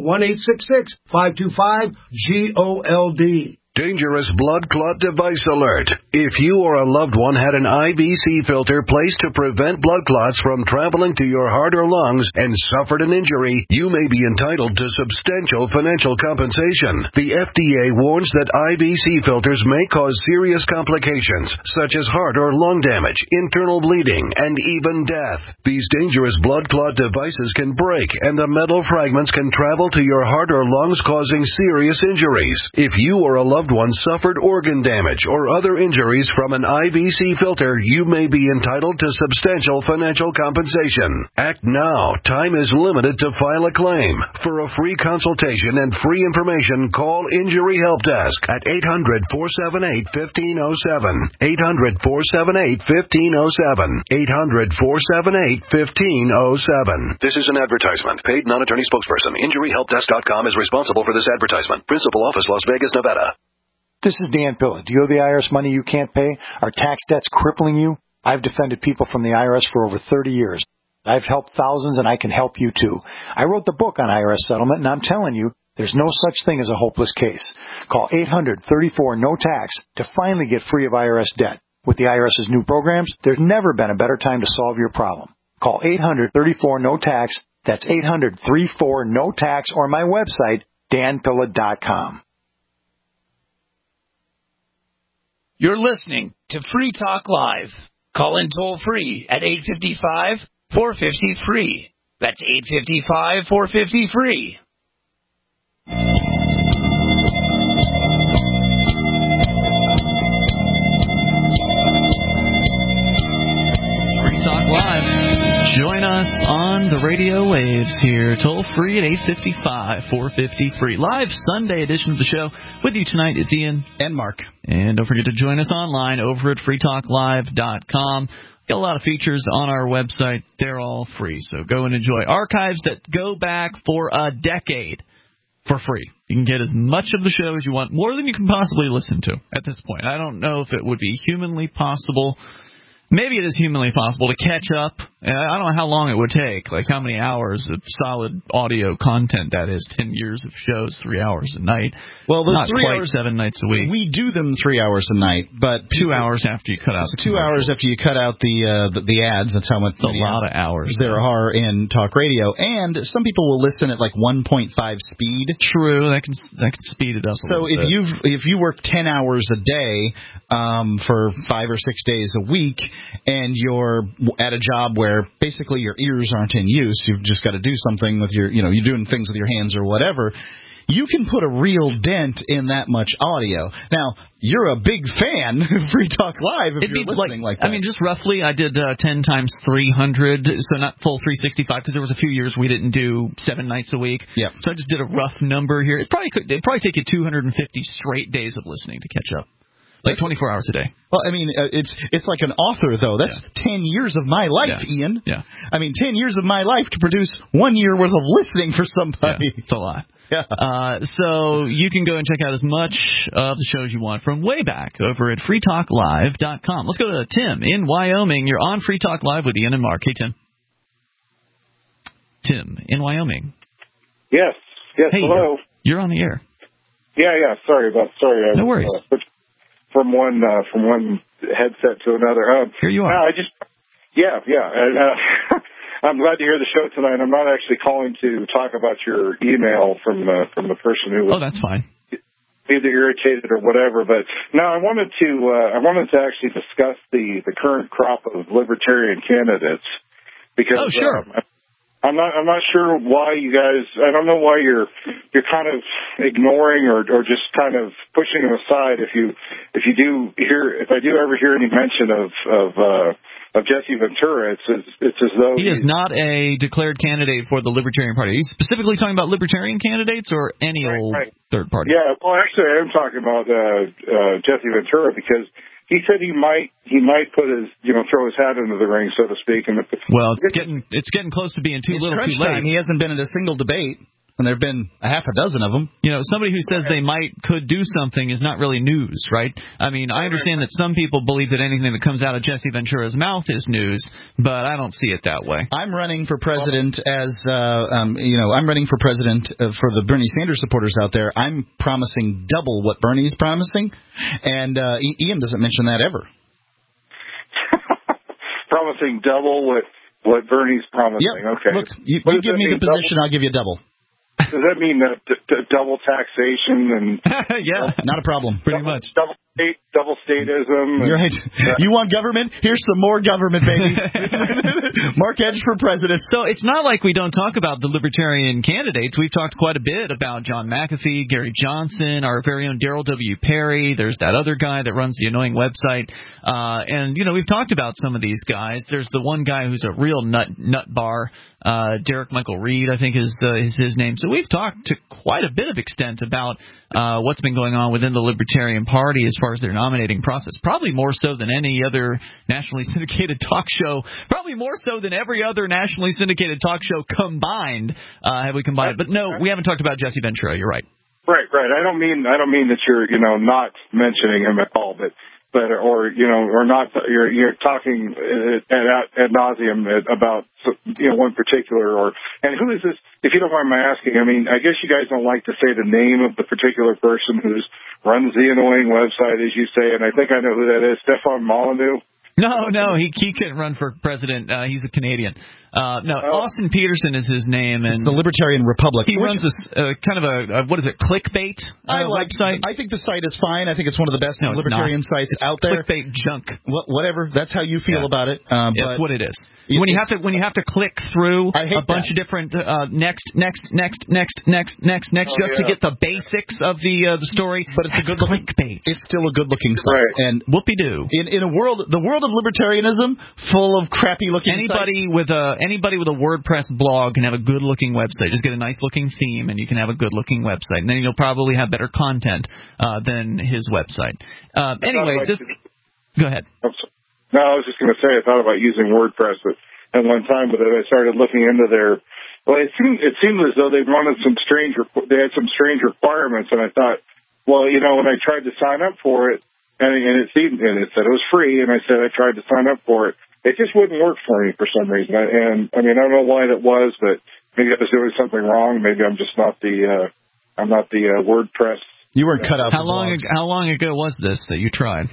1-866-525-GOLD. Dangerous blood clot device alert. If you or a loved one had an IVC filter placed to prevent blood clots from traveling to your heart or lungs and suffered an injury, you may be entitled to substantial financial compensation. The FDA warns that IVC filters may cause serious complications, such as heart or lung damage, internal bleeding, and even death. These dangerous blood clot devices can break, and the metal fragments can travel to your heart or lungs, causing serious injuries. If you or a loved one suffered organ damage or other injuries from an IVC filter, you may be entitled to substantial financial compensation. Act now. Time is limited to file a claim. For a free consultation and free information, call Injury Help Desk at 800-478-1507. 800-478-1507. 800-478-1507. This is an advertisement. Paid non-attorney spokesperson. InjuryHelpDesk.com is responsible for this advertisement. Principal office, Las Vegas, Nevada. This is Dan Pilla. Do you owe the IRS money you can't pay? Are tax debts crippling you? I've defended people from the IRS for over 30 years. I've helped thousands, and I can help you too. I wrote the book on IRS settlement, and I'm telling you, there's no such thing as a hopeless case. Call 800-34-NO-TAX to finally get free of IRS debt. With the IRS's new programs, there's never been a better time to solve your problem. Call 800-34-NO-TAX. That's 800-34-NO-TAX, or my website, danpilla.com. You're listening to Free Talk Live. Call in toll-free at 855-450-FREE. That's 855-450-FREE. Free Talk Live. Join us on the radio waves here, toll-free at 855-450-FREE. Live Sunday edition of the show. With you tonight, it's Ian. And Mark. And don't forget to join us online over at freetalklive.com. Got a lot of features on our website. They're all free, so go and enjoy. Archives that go back for a decade for free. You can get as much of the show as you want, more than you can possibly listen to at this point. I don't know if it would be humanly possible. Maybe it is humanly possible to catch up. I don't know how long it would take, like how many hours of solid audio content that is. 10 years of shows, 3 hours a night. Well, those not 3 quite hours, 7 nights a week. We do them 3 hours a night, but 2 hours after you cut out. 2 hours after you cut out the ads. That's how much. It's a lot of hours there are in talk radio, and some people will listen at like 1.5 speed. True, that can speed it up. So if you work 10 hours a day for 5 or 6 days a week, and you're at a job where basically your ears aren't in use, you've just got to do something with your, you're doing things with your hands or whatever, you can put a real dent in that much audio. Now, you're a big fan of Free Talk Live if you're listening like that. I mean, just roughly, I did 10 times 300, so not full 365, because there was a few years we didn't do 7 nights a week. Yeah. So I just did a rough number here. It'd probably take you 250 straight days of listening to catch up. Like 24 hours a day. Well, I mean, it's like an author, though. That's 10 years of my life, Ian. Yeah. I mean, 10 years of my life to produce 1 year worth of listening for somebody. Yeah, it's a lot. Yeah. So you can go and check out as much of the shows you want from way back over at freetalklive.com. Let's go to Tim in Wyoming. You're on Free Talk Live with Ian and Mark. Hey, Tim. Tim in Wyoming. Yes. Hey, Hello. You're on the air. Yeah. Sorry. No worries. From one headset to another. Here you are. I'm glad to hear the show tonight. I'm not actually calling to talk about your email from the person who was. Oh, that's fine. Either irritated or whatever, but no, I wanted to actually discuss the current crop of libertarian candidates because. Oh, sure. I'm not sure why you guys. I don't know why you're kind of ignoring or just kind of pushing him aside. If I do ever hear any mention of Jesse Ventura, it's as though he is not a declared candidate for the Libertarian Party. Are you specifically talking about Libertarian candidates or any old third party? Yeah, well, actually, I am talking about Jesse Ventura because he said he might put his throw his hat into the ring, so to speak. And well, it's getting close to being too little, too late. He hasn't been in a single debate. And there have been a half a dozen of them. Somebody who says they could do something is not really news, right? I mean, I understand that some people believe that anything that comes out of Jesse Ventura's mouth is news, but I don't see it that way. I'm running for president I'm running for president for the Bernie Sanders supporters out there. I'm promising double what Bernie's promising, and Ian doesn't mention that ever. Promising double what Bernie's promising. Yep. Okay. Look, you give me the position, I'll give you double. Does that mean double taxation and yeah, not a problem. Pretty much. Double statism. You're right. You want government? Here's some more government, baby. Mark Edge for president. So it's not like we don't talk about the Libertarian candidates. We've talked quite a bit about John McAfee, Gary Johnson, our very own Daryl W. Perry. There's that other guy that runs the annoying website. And we've talked about some of these guys. There's the one guy who's a real nut bar. Derek Michael Reed, I think, is his name. So we've talked to quite a bit of extent about what's been going on within the Libertarian Party as far as their nominating process. Probably more so than any other nationally syndicated talk show. Probably more so than every other nationally syndicated talk show combined. Have we combined? But no, we haven't talked about Jesse Ventura. You're right. Right. I don't mean that you're not mentioning him at all, but or not. You're talking ad nauseum about one particular and who is this? If you don't mind my asking, I mean, I guess you guys don't like to say the name of the particular person who runs the annoying website, as you say, and I think I know who that is. Stefan Molyneux. No, he couldn't run for president. He's a Canadian. Austin Peterson is his name. And it's the Libertarian Republic. He runs this kind of a what is it, clickbait website? I think the site is fine. I think it's one of the best libertarian sites out there. Clickbait junk. Whatever. That's how you feel about it. That's what it is. When you have to click through a bunch of different next just to get the basics of the story. But it's a good clickbait. It's still a good looking site. Right. And whoopee-doo. In the world of libertarianism, full of crappy looking anybody with a WordPress blog can have a good looking website. Just get a nice looking theme and you can have a good looking website. And then you'll probably have better content than his website. Anyway, go ahead. No, I was just going to say I thought about using WordPress at one time, but then I started looking into their. Well, it seemed as though they had some strange requirements, and I thought, well, when I tried to sign up for it, and it said it was free, and I tried to sign up for it, it just wouldn't work for me for some reason. I don't know why that was, but maybe I was doing something wrong. Maybe I'm just not the WordPress. You weren't cut out. How long ago was this that you tried?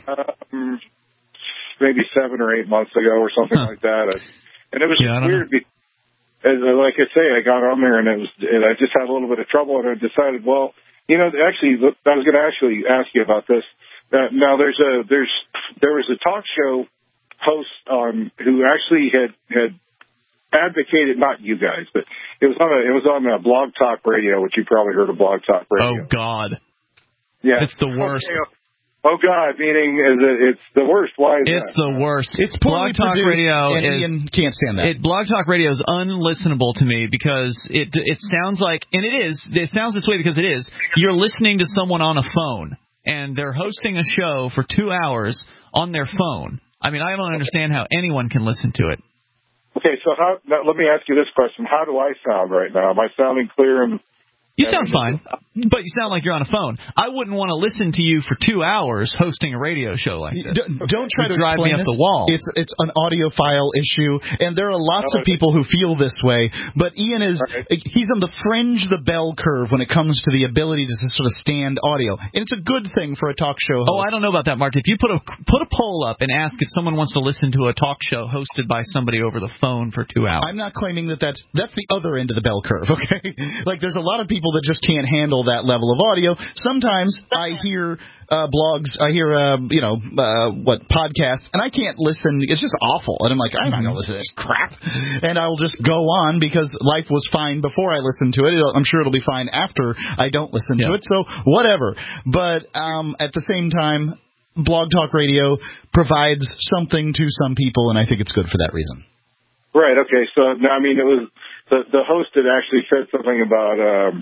Maybe 7 or 8 months ago or something like that. And it was weird. Like I say, I got on there and I just had a little bit of trouble, and I decided, well, actually, I was going to actually ask you about this. Now there was a talk show host who actually had advocated, not you guys, but it was on Blog Talk Radio, which you probably heard of Blog Talk Radio. Oh God. Yeah. It's the worst. Okay. Oh God, meaning it's the worst. Why is that? It's the worst. It's Blog Talk Radio, and Ian can't stand that. Blog Talk Radio is unlistenable to me because it sounds like, and it sounds this way because it is, you're listening to someone on a phone, and they're hosting a show for 2 hours on their phone. I mean, I don't understand how anyone can listen to it. Okay, so now, let me ask you this question. How do I sound right now? Am I sounding clear? You sound fine, but you sound like you're on a phone. I wouldn't want to listen to you for 2 hours hosting a radio show like this. Don't try to drive me explain up the wall. It's an audiophile issue, and there are lots of people who feel this way. But Ian he's on the fringe, the bell curve when it comes to the ability to sort of stand audio, and it's a good thing for a talk show host. Oh, I don't know about that, Mark. If you put a poll up and ask if someone wants to listen to a talk show hosted by somebody over the phone for 2 hours, I'm not claiming that's the other end of the bell curve. Okay, like there's a lot of people people that just can't handle that level of audio. Sometimes I hear blogs, I hear podcasts, and I can't listen. It's just awful, and I'm like, I'm not gonna listen to this crap, and I'll just go on because life was fine before I listened to it. I'm sure it'll be fine after I don't listen to it. So whatever. But at the same time, Blog Talk Radio provides something to some people, and I think it's good for that reason. Right. Okay. So I mean, it was the host had actually said something about.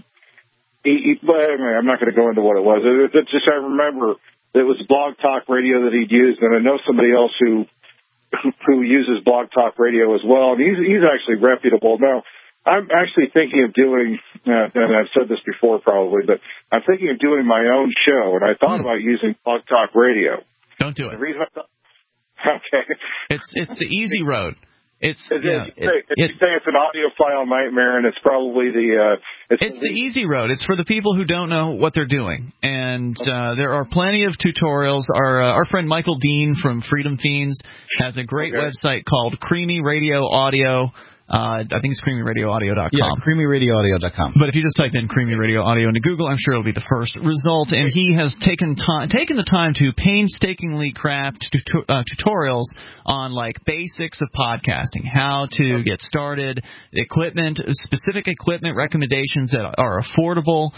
I'm not going to go into what it was. It's just I remember it was Blog Talk Radio that he'd used, and I know somebody else who uses Blog Talk Radio as well, and he's actually reputable. Now, I'm actually thinking of doing, and I've said this before probably, but I'm thinking of doing my own show, and I thought about using Blog Talk Radio. Don't do it. The reason okay. It's the easy road. You say it's an audiophile nightmare, and it's probably it's the easy road. It's for the people who don't know what they're doing, and there are plenty of tutorials. Our friend Michael Dean from Freedom Fiends has a great website called Creamy Radio Audio. I think it's creamyradioaudio.com. Yeah, creamyradioaudio.com. But if you just type in Creamy Radio Audio into Google, I'm sure it'll be the first result. And he has taken the time to painstakingly craft tutorials on like basics of podcasting, how to get started, specific equipment recommendations that are affordable.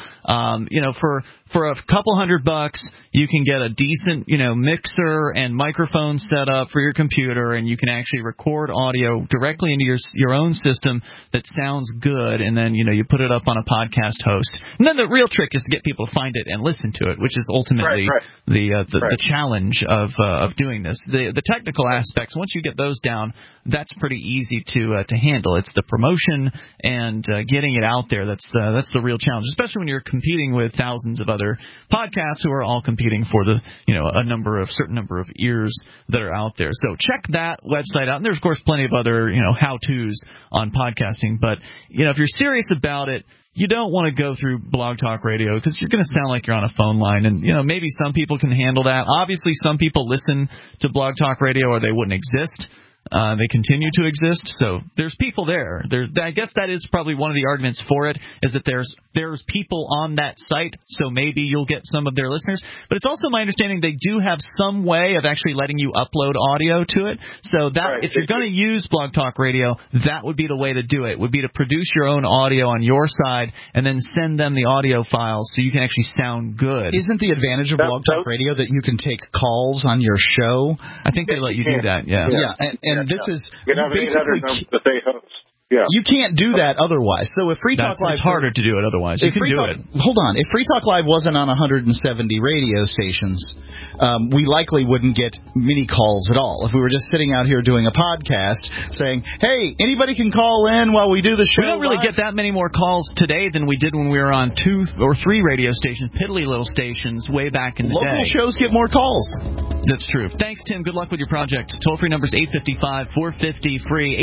For a couple $100, you can get a decent, mixer and microphone set up for your computer, and you can actually record audio directly into your own system that sounds good, and then, you put it up on a podcast host. And then the real trick is to get people to find it and listen to it, which is ultimately the challenge of doing this. The technical aspects, once you get those down, that's pretty easy to handle. It's the promotion and getting it out there that's the real challenge, especially when you're competing with thousands of other podcasts who are all competing for the certain number of ears that are out there. So check that website out. And there's of course plenty of other how-tos on podcasting. But if you're serious about it, you don't want to go through Blog Talk Radio because you're going to sound like you're on a phone line. And maybe some people can handle that. Obviously, some people listen to Blog Talk Radio or they wouldn't exist. They continue to exist, so there's people there. I guess that is probably one of the arguments for it, is that there's people on that site, so maybe you'll get some of their listeners. But it's also my understanding they do have some way of actually letting you upload audio to it. So that if you're going to use Blog Talk Radio, that would be the way to do it, would be to produce your own audio on your side and then send them the audio files so you can actually sound good. Isn't the advantage of Blog Talk Radio that you can take calls on your show? I think they let you do that, yeah. And this is basically that they host. Yeah. You can't do that otherwise. So if Free Talk Live... It's harder to do it otherwise. You can do it. Hold on. If Free Talk Live wasn't on 170 radio stations, we likely wouldn't get many calls at all. If we were just sitting out here doing a podcast saying, hey, anybody can call in while we do the show. We don't really get that many more calls today than we did when we were on 2 or 3 radio stations, piddly little stations, way back in the day. Local shows get more calls. That's true. Thanks, Tim. Good luck with your project. Toll-free number is 855-450-FREE,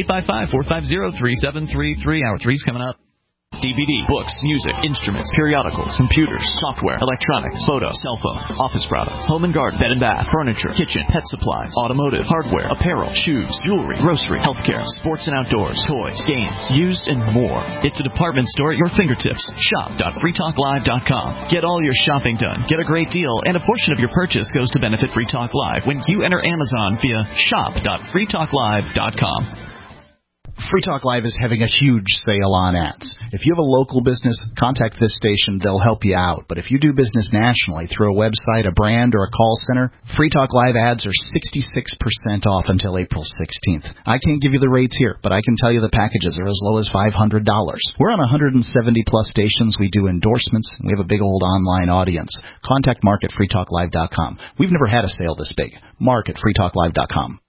855-450-3733. Hour 3's coming up. DVD, books, music, instruments, periodicals, computers, software, electronics, photo, cell phone, office products, home and garden, bed and bath, furniture, kitchen, pet supplies, automotive, hardware, apparel, shoes, jewelry, grocery, healthcare, sports and outdoors, toys, games, used, and more. It's a department store at your fingertips. Shop.freetalklive.com. Get all your shopping done. Get a great deal, and a portion of your purchase goes to benefit Free Talk Live when you enter Amazon via shop.freetalklive.com. Free Talk Live is having a huge sale on ads. If you have a local business, contact this station. They'll help you out. But if you do business nationally through a website, a brand, or a call center, Free Talk Live ads are 66% off until April 16th. I can't give you the rates here, but I can tell you the packages are as low as $500. We're on 170-plus stations. We do endorsements. We have a big old online audience. Contact Mark at freetalklive.com. We've never had a sale this big. Mark at freetalklive.com.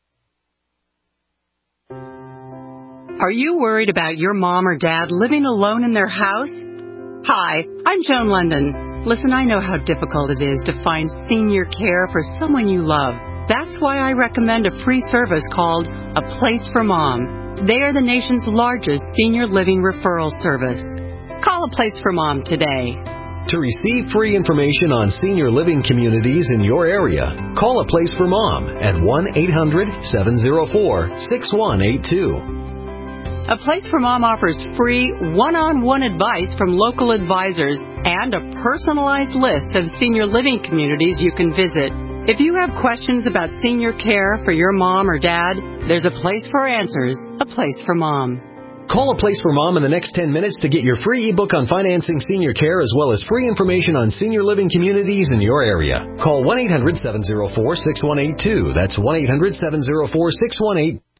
Are you worried about your mom or dad living alone in their house? Hi, I'm Joan London. Listen, I know how difficult it is to find senior care for someone you love. That's why I recommend a free service called A Place for Mom. They are the nation's largest senior living referral service. Call A Place for Mom today. To receive free information on senior living communities in your area, call A Place for Mom at 1-800-704-6182. A Place for Mom offers free one-on-one advice from local advisors and a personalized list of senior living communities you can visit. If you have questions about senior care for your mom or dad, there's a place for answers, A Place for Mom. Call A Place for Mom in the next 10 minutes to get your free ebook on financing senior care as well as free information on senior living communities in your area. Call 1-800-704-6182. That's 1-800-704-6182.